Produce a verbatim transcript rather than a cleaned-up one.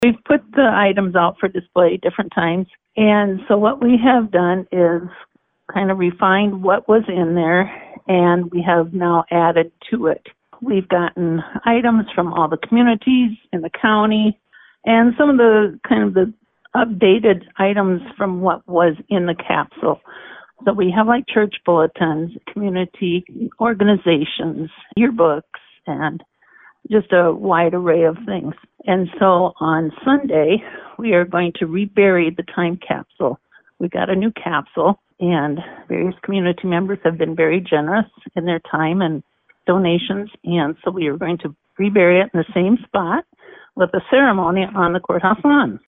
We've put the items out for display different times. And so what we have done is kind of refined what was in there, and we have now added to it. We've gotten items from all the communities in the county and some of the kind of the updated items from what was in the capsule. So we have like church bulletins, community organizations, yearbooks, and just a wide array of things. And so on Sunday, we are going to rebury the time capsule. We got a new capsule, and various community members have been very generous in their time and donations. And so we are going to rebury it in the same spot with a ceremony on the courthouse lawn.